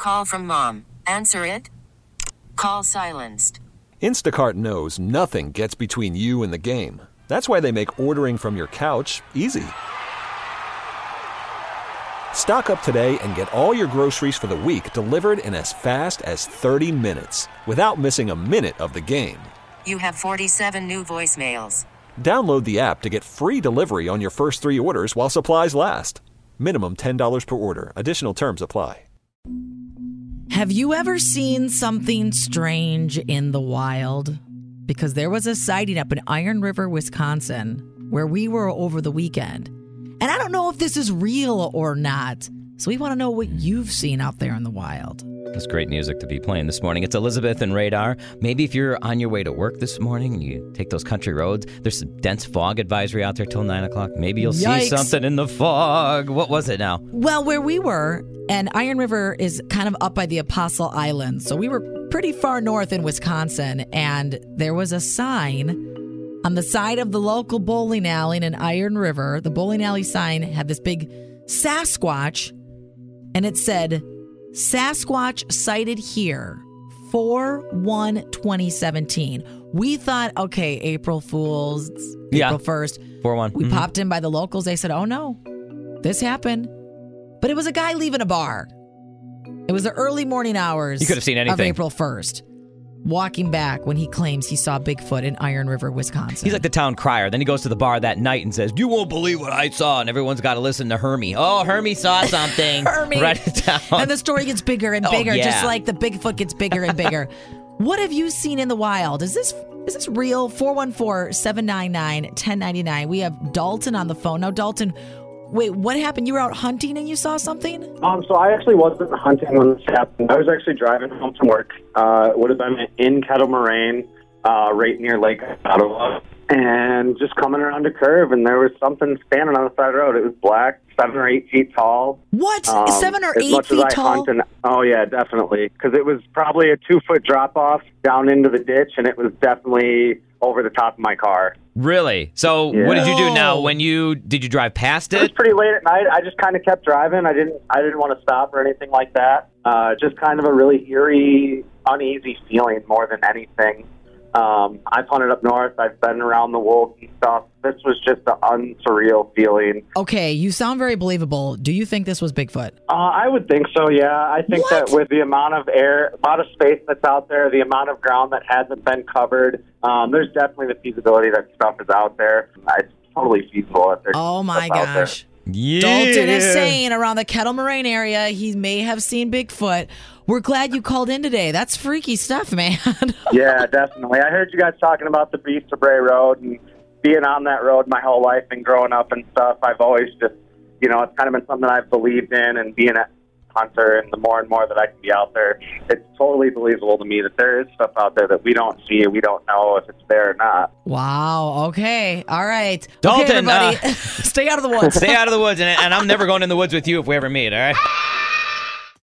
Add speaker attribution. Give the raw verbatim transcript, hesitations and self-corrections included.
Speaker 1: call from mom. Answer it. Call silenced.
Speaker 2: Instacart knows nothing gets between you and the game. That's why they make ordering from your couch easy. Stock up today and get all your groceries for the week delivered in as fast as thirty minutes without missing a minute of the game.
Speaker 1: You have forty-seven new voicemails.
Speaker 2: Download the app to get free delivery on your first three orders while supplies last. Minimum ten dollars per order. Additional terms apply.
Speaker 3: Have you ever seen something strange in the wild? Because there was a sighting up in Iron River, Wisconsin, where we were over the weekend. And I don't know if this is real or not. So we want to know what you've seen out there in the wild.
Speaker 4: That's great music to be playing this morning. It's Elizabeth and Radar. Maybe if you're on your way to work this morning and you take those country roads, there's some dense fog advisory out there till nine o'clock. Maybe you'll
Speaker 3: Yikes.
Speaker 4: see something in the fog. What was it now?
Speaker 3: Well, where we were, and Iron River is kind of up by the Apostle Islands. So we were pretty far north in Wisconsin, and there was a sign on the side of the local bowling alley in Iron River. The bowling alley sign had this big Sasquatch, and it said, Sasquatch sighted here, four one twenty seventeen. We thought, okay, April Fools,
Speaker 4: Yeah.
Speaker 3: April first.
Speaker 4: four one.
Speaker 3: We
Speaker 4: Mhm.
Speaker 3: popped in by the locals. They said, oh, no, this happened. But it was a guy leaving a bar. It was the early morning hours
Speaker 4: You could have seen anything.
Speaker 3: of April first. Walking back when he claims he saw Bigfoot in Iron River, Wisconsin.
Speaker 4: He's like the town crier. Then he goes to the bar that night and says, you won't believe what I saw. And everyone's got to listen to Hermie. Oh, Hermie saw something.
Speaker 3: Hermie.
Speaker 4: Write it down.
Speaker 3: And the story gets bigger and
Speaker 4: Oh,
Speaker 3: bigger,
Speaker 4: yeah.
Speaker 3: just like the Bigfoot gets bigger and bigger. What have you seen in the wild? Is this is this real? four one four, seven nine nine, one zero nine nine. We have Dalton on the phone. Now, Dalton, wait, what happened? You were out hunting and you saw something?
Speaker 5: Um, so I actually wasn't hunting when this happened. I was actually driving home from work. Uh, it would have been in Kettle Moraine, uh, right near Lake Ottawa, and just coming around a curve, and there was something standing on the side of the road. It was black, seven or eight feet tall.
Speaker 3: What?
Speaker 5: Um,
Speaker 3: Seven or
Speaker 5: as
Speaker 3: eight
Speaker 5: much
Speaker 3: feet
Speaker 5: as I
Speaker 3: tall?
Speaker 5: hunt and, oh, yeah, definitely. Because it was probably a two-foot drop-off down into the ditch, and it was definitely over the top of my car.
Speaker 4: Really? So
Speaker 5: Yeah.
Speaker 4: what did you do now?
Speaker 3: Oh.
Speaker 4: When you, did you drive past
Speaker 5: It was
Speaker 4: it?
Speaker 5: pretty late at night. I just kind of kept driving. I didn't. I didn't want to stop or anything like that. Uh, just kind of a really eerie, uneasy feeling more than anything. Um, I've hunted up north. I've been around the wolves and stuff. This was just an unsurreal feeling.
Speaker 3: Okay, you sound very believable. Do you think this was Bigfoot?
Speaker 5: Uh, I would think so. Yeah, I think
Speaker 3: What?
Speaker 5: that with the amount of air, amount of space that's out there, the amount of ground that hasn't been covered, um, there's definitely the feasibility that stuff is out there. It's totally feasible that there's
Speaker 3: Oh, my
Speaker 5: stuff out there.
Speaker 3: gosh.
Speaker 4: Yeah.
Speaker 3: Dalton is saying around the Kettle Moraine area, he may have seen Bigfoot. We're glad you called in today. That's freaky stuff, man.
Speaker 5: Yeah, definitely. I heard you guys talking about the Beast of Bray Road and being on that road my whole life and growing up and stuff. I've always just, you know, it's kind of been something I've believed in, and being a hunter, and the more and more that I can be out there, it's totally believable to me that there is stuff out there that we don't see and we don't know if it's there or not.
Speaker 3: Wow. Okay. All right.
Speaker 4: Dalton,
Speaker 3: okay, everybody.
Speaker 4: uh,
Speaker 3: Stay out of the woods.
Speaker 4: Stay out of the woods, and, and I'm never going in the woods with you if we ever meet, all right?